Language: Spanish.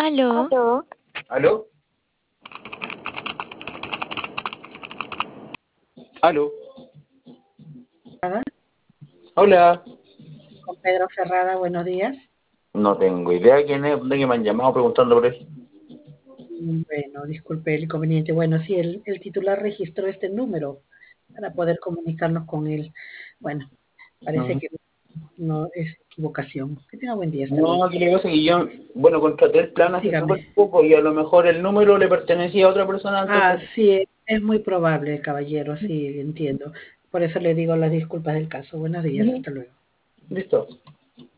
Aló, ¿Aló? ¿Aló? ¿Aló? Hola. Con Pedro Ferrada, buenos días. No tengo idea quién es, de que me han llamado preguntando por él. Bueno, disculpe el inconveniente. Bueno, sí, el titular registró este número para poder comunicarnos con él. Bueno, parece que no es equivocación. Que tenga buen día, hasta No, luego. aquí le pasa que yo, bueno, contraté el plan hace Dígame. súper poco y a lo mejor el número le pertenecía a otra persona antes de... Sí, es muy probable, caballero, sí, entiendo. Por eso le digo las disculpas del caso. Buenos días, hasta luego. Listo.